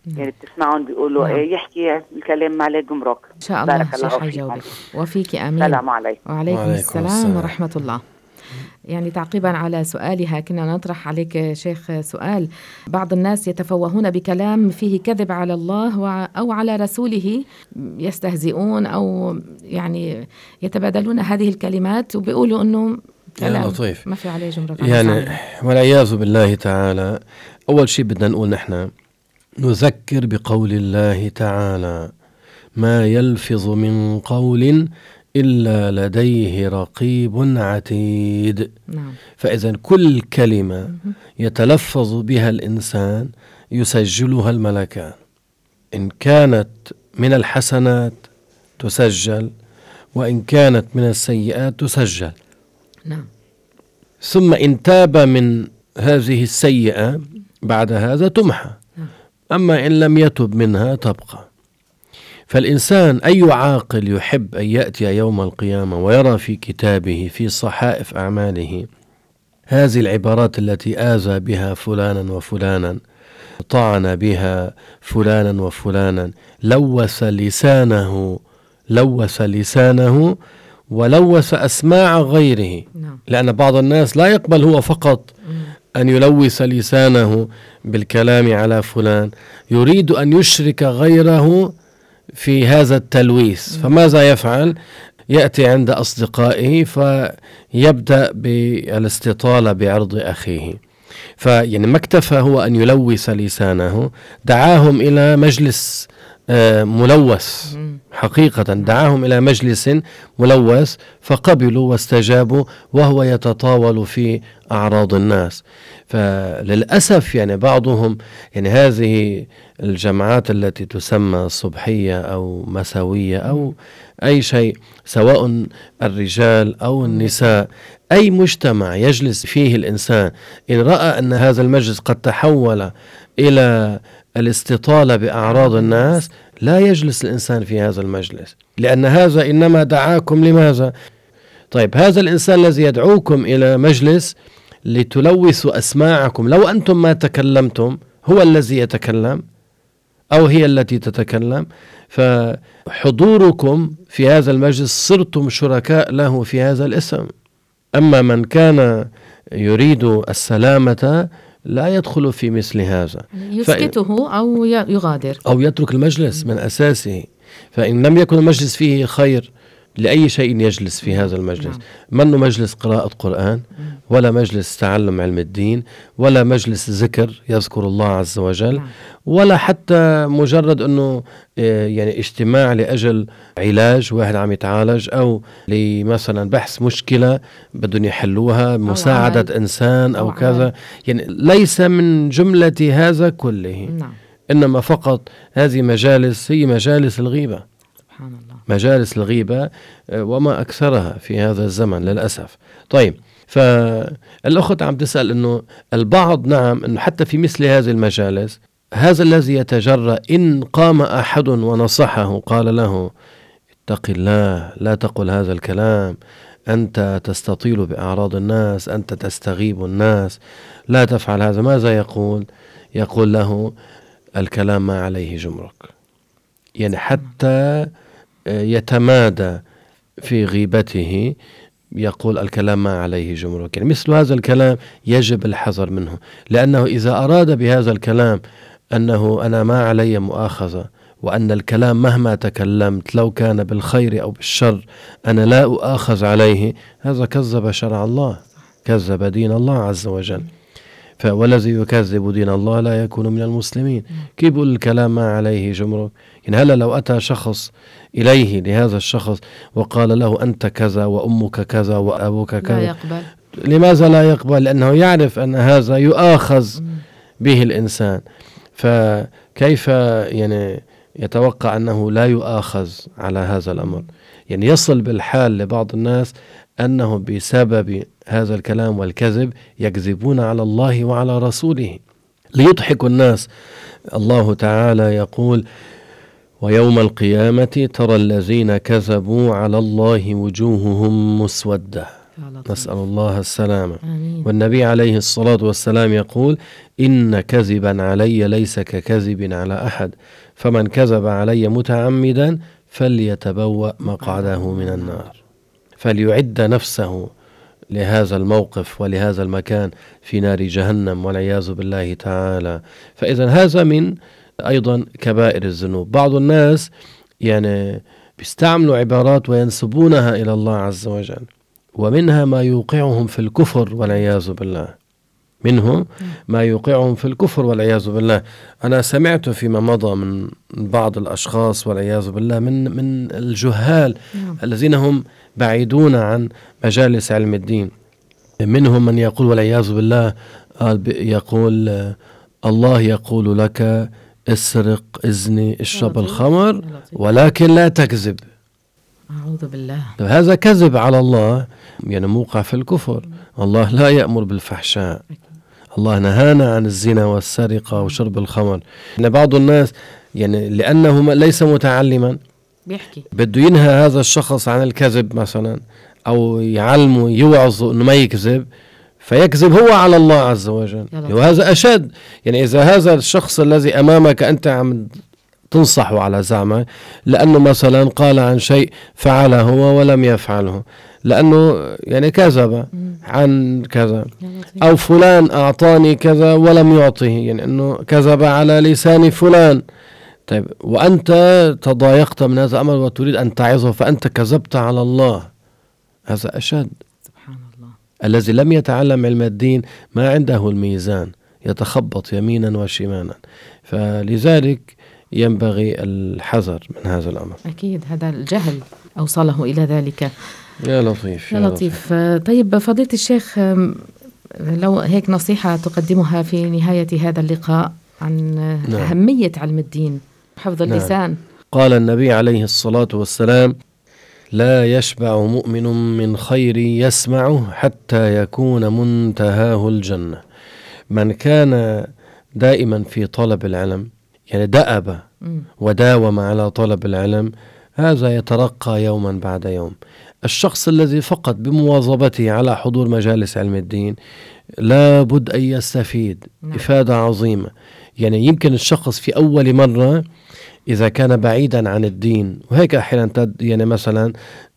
يعني بتسمعهم بيقولوا نعم. إيه يحكي الكلام ما عليه جمرك. إن شاء الله بارك الله شيخ فيكم. حيجاوبك وفيك آمين. السلام عليكم. وعليكم السلام ورحمة الله. يعني تعقيبا على سؤالها كنا نطرح عليك شيخ سؤال. بعض الناس يتفوهون بكلام فيه كذب على الله أو على رسوله، يستهزئون أو يعني يتبادلون هذه الكلمات وبيقولوا أنه كلام لطيف ما في عليه جمرة يعني والعياذ بالله تعالى. أول شيء بدنا نقول نحن نذكر بقول الله تعالى: ما يلفظ من قول إلا لديه رقيب عتيد. نعم. فإذا كل كلمة يتلفظ بها الإنسان يسجلها الملكان، إن كانت من الحسنات تسجل، وإن كانت من السيئات تسجل. نعم. ثم إن تاب من هذه السيئة بعد هذا تمحى، أما إن لم يتب منها تبقى. فالإنسان أي عاقل يحب أن يأتي يوم القيامة ويرى في كتابه في صحائف أعماله هذه العبارات التي آذى بها فلانا وفلانا، طعن بها فلانا وفلانا، لوث لسانه ولوث أسماع غيره. لأن بعض الناس لا يقبل هو فقط أن يلوث لسانه بالكلام على فلان، يريد أن يشرك غيره في هذا التلويث. فماذا يفعل؟ يأتي عند أصدقائه فيبدأ بالاستطالة بعرض أخيه. فيعني ما اكتفى هو أن يلوث لسانه، دعاهم إلى مجلس ملوث، حقيقة دعاهم إلى مجلس ملوث فقبلوا واستجابوا، وهو يتطاول في أعراض الناس. فللأسف يعني بعضهم يعني هذه الجماعات التي تسمى صبحية أو مساوية أو أي شيء، سواء الرجال أو النساء، أي مجتمع يجلس فيه الإنسان إن رأى أن هذا المجلس قد تحول إلى الاستطالة بأعراض الناس، لا يجلس الإنسان في هذا المجلس، لأن هذا إنما دعاكم لماذا؟ طيب هذا الإنسان الذي يدعوكم إلى مجلس لتلوثوا أسماعكم، لو أنتم ما تكلمتم هو الذي يتكلم أو هي التي تتكلم، فحضوركم في هذا المجلس صرتم شركاء له في هذا الاسم. أما من كان يريد السلامة لا يدخل في مثل هذا، يسكته أو يغادر أو يترك المجلس من أساسه. فإن لم يكن المجلس فيه خير لأي شيء يجلس في هذا المجلس، منه مجلس قراءة قرآن، ولا مجلس تعلم علم الدين، ولا مجلس ذكر يذكر الله عز وجل، ولا حتى مجرد أنه يعني اجتماع لأجل علاج، واحد عم يتعالج، أو لمثلا بحث مشكلة بدهم يحلوها، مساعدة إنسان أو كذا. يعني ليس من جملة هذا كله. إنما فقط هذه مجالس هي مجالس الغيبة، سبحان الله، مجالس الغيبة وما أكثرها في هذا الزمن للأسف. طيب فالأخت عم تسأل أنه البعض نعم أنه حتى في مثل هذه المجالس هذا الذي يتجرأ إن قام أحد ونصحه قال له اتق الله، لا تقل هذا الكلام، أنت تستطيل بأعراض الناس، أنت تستغيب الناس، لا تفعل هذا، ماذا يقول؟ يقول له الكلام ما عليه جمرك. يعني حتى يتمادى في غيبته يقول الكلام ما عليه جمرك. يعني مثل هذا الكلام يجب الحذر منه، لأنه إذا أراد بهذا الكلام أنه أنا ما علي مؤاخذة، وأن الكلام مهما تكلمت لو كان بالخير أو بالشر أنا لا أؤاخذ عليه، هذا كذب شرع الله، كذب دين الله عز وجل. والذي يكذب دين الله لا يكون من المسلمين. كيف يقول الكلام ما عليه جمرك؟ يعني هلا لو أتى شخص إليه لهذا الشخص وقال له أنت كذا وأمك كذا وأبوك كذا، لا يقبل. لماذا لا يقبل؟ لأنه يعرف أن هذا يؤاخذ به الإنسان، فكيف يعني يتوقع أنه لا يؤاخذ على هذا الأمر؟ يعني يصل بالحال لبعض الناس أنه بسبب هذا الكلام والكذب يكذبون على الله وعلى رسوله ليضحكوا الناس. الله تعالى يقول ويوم القيامة ترى الذين كذبوا على الله وجوههم مسودة. نسأل الله السلامة. آمين. والنبي عليه الصلاة والسلام يقول: إن كذبا علي ليس ككذب على أحد، فمن كذب علي متعمدا فليتبوأ مقعده من النار. فليعد نفسه لهذا الموقف ولهذا المكان في نار جهنم والعياذ بالله تعالى. فإذا هذا من أيضا كبائر الذنوب. بعض الناس يعني بيستعملوا عبارات وينسبونها إلى الله عز وجل، ومنها ما يوقعهم في الكفر والعياذ بالله. منهم ما يوقعهم في الكفر والعياذ بالله. أنا سمعت فيما مضى من بعض الأشخاص والعياذ بالله من الجهال الذين هم بعيدون عن مجالس علم الدين. منهم من يقول والعياذ بالله، يقول الله يقول لك اسرق، ازني، اشرب الخمر، ولكن لا تكذب. أعوذ بالله. هذا كذب على الله، يعني موقع في الكفر. الله لا يأمر بالفحشاء، الله نهانا عن الزنا والسرقة وشرب الخمر. يعني بعض الناس يعني لأنه ليس متعلما بيحكي بده ينهى هذا الشخص عن الكذب مثلا، أو يعلمه يوعظه أنه ما يكذب، فيكذب هو على الله عز وجل. وهذا أشد. يعني إذا هذا الشخص الذي أمامك أنت عم تنصحه على زعمه لأنه مثلا قال عن شيء فعله هو ولم يفعله، لأنه يعني كذب عن كذا، أو فلان أعطاني كذا ولم يعطه، يعني أنه كذب على لسان فلان. طيب وأنت تضايقت من هذا الأمر وتريد أن تعظه، فأنت كذبت على الله. هذا أشد. سبحان الله. الذي لم يتعلم علم الدين ما عنده الميزان، يتخبط يمينا وشمالا. فلذلك ينبغي الحذر من هذا الأمر. أكيد هذا الجهل أوصله إلى ذلك. يا لطيف يا لطيف. طيب فضيلة الشيخ، لو هيك نصيحة تقدمها في نهاية هذا اللقاء عن أهمية علم الدين وحفظ اللسان. قال النبي عليه الصلاة والسلام: لا يشبع مؤمن من خير يسمعه حتى يكون منتهاه الجنة. من كان دائما في طلب العلم، يعني دأب وداوم على طلب العلم، هذا يترقى يوما بعد يوم. الشخص الذي فقط بمواظبته على حضور مجالس علم الدين لا بد أن يستفيد إفادة عظيمة. يعني يمكن الشخص في أول مرة إذا كان بعيدا عن الدين، وهيك أحيانا يعني مثلا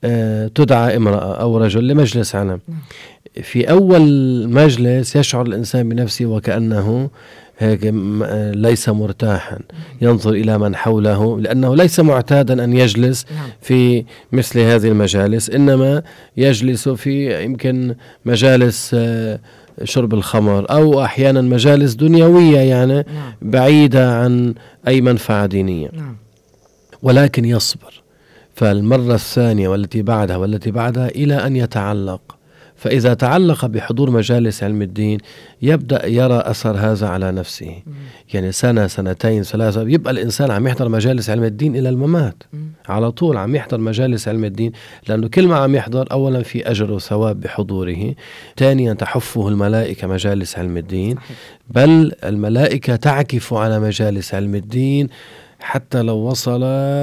تدعى امرأة أو رجل لمجلس علم، في أول مجلس يشعر الإنسان بنفسه وكأنه هيك ليس مرتاحا، ينظر إلى من حوله لأنه ليس معتادا أن يجلس في مثل هذه المجالس، إنما يجلس في يمكن مجالس شرب الخمر، أو أحيانا مجالس دنيوية يعني بعيدة عن أي منفعة دينية. ولكن يصبر، فالمرة الثانية والتي بعدها والتي بعدها إلى أن يتعلق. فإذا تعلق بحضور مجالس علم الدين يبدأ يرى أثر هذا على نفسه. يعني سنة، سنتين، ثلاثة، يبقى الإنسان عم يحضر مجالس علم الدين إلى الممات، على طول عم يحضر مجالس علم الدين، لأنه كل ما عم يحضر أولا في أجر وثواب بحضوره، ثانيا تحفه الملائكة مجالس علم الدين، بل الملائكة تعكف على مجالس علم الدين حتى لو وصل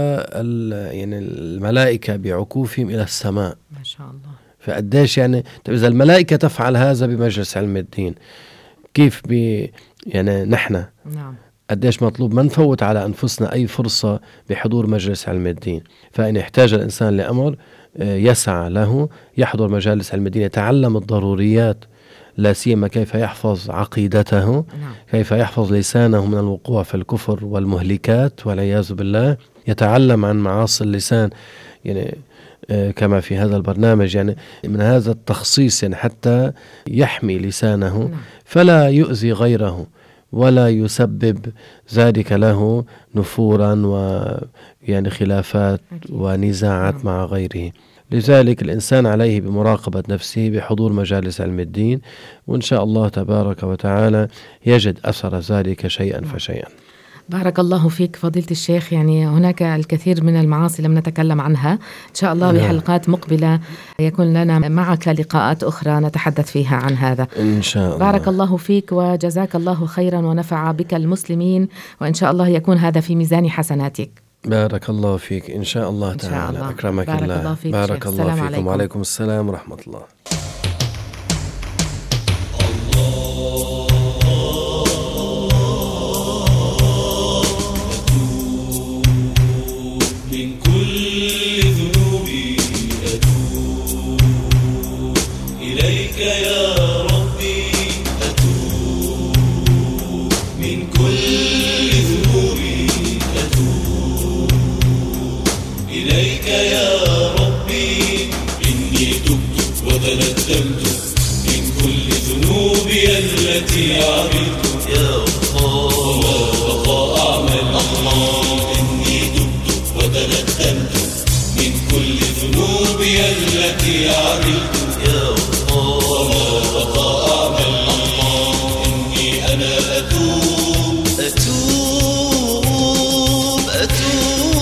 يعني الملائكة بعكوفهم إلى السماء. ما شاء الله. فقديش يعني إذا الملائكة تفعل هذا بمجلس علم الدين، كيف يعني نحن قديش مطلوب ما نفوت على أنفسنا أي فرصة بحضور مجلس علم الدين. فإن احتاج الإنسان لأمر يسعى له، يحضر مجالس علم الدين، يتعلم الضروريات، لا سيما كيف يحفظ عقيدته، كيف يحفظ لسانه من الوقوع في الكفر والمهلكات والعياذ بالله، يتعلم عن معاصي اللسان، يعني كما في هذا البرنامج، يعني من هذا التخصيص، يعني حتى يحمي لسانه فلا يؤذي غيره ولا يسبب ذلك له نفورا ويعني خلافات ونزاعات مع غيره. لذلك الإنسان عليه بمراقبة نفسه بحضور مجالس علم الدين، وإن شاء الله تبارك وتعالى يجد أثر ذلك شيئا فشيئا. بارك الله فيك فضيلة الشيخ. يعني هناك الكثير من المعاصي لم نتكلم عنها، إن شاء الله بحلقات مقبلة يكون لنا معك لقاءات أخرى نتحدث فيها عن هذا إن شاء الله. بارك الله فيك وجزاك الله خيرا ونفع بك المسلمين، وإن شاء الله يكون هذا في ميزان حسناتك. بارك الله فيك إن شاء الله إن شاء تعالى. الله. أكرمك بارك الله. الله فيك بارك شيخ. الله السلام فيكم. عليكم. وعليكم السلام ورحمة الله. من كل ذنوبي أتوب إليك يا ربي، أتوب من كل ذنوبي، أتوب إليك يا ربي، إني تبت وتندمت من كل ذنوبي التي عملت يا الله، وما بقى أعمل إني تبت وتندمت من كل ذنوبي التي عملت يا الله، وما بقى أعمل إني أنا أتوب أتوب أتوب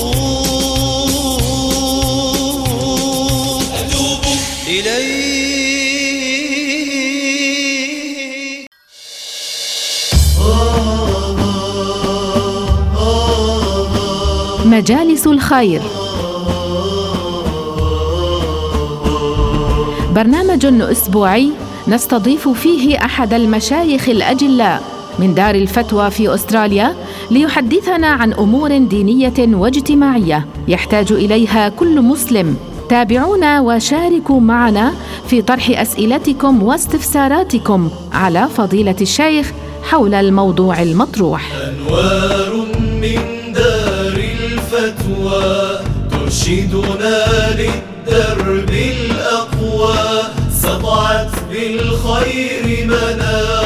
أتوب إليك. مجالس الخير، برنامج أسبوعي نستضيف فيه أحد المشايخ الأجلاء من دار الفتوى في أستراليا ليحدثنا عن أمور دينية واجتماعية يحتاج إليها كل مسلم. تابعونا وشاركوا معنا في طرح أسئلتكم واستفساراتكم على فضيلة الشيخ حول الموضوع المطروح. أنوار من دار الفتوى ترشدنا للدرب الأقوى، سطعت بالخير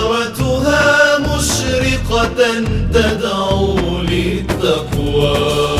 منارتها مشرقة تدعو للتقوى.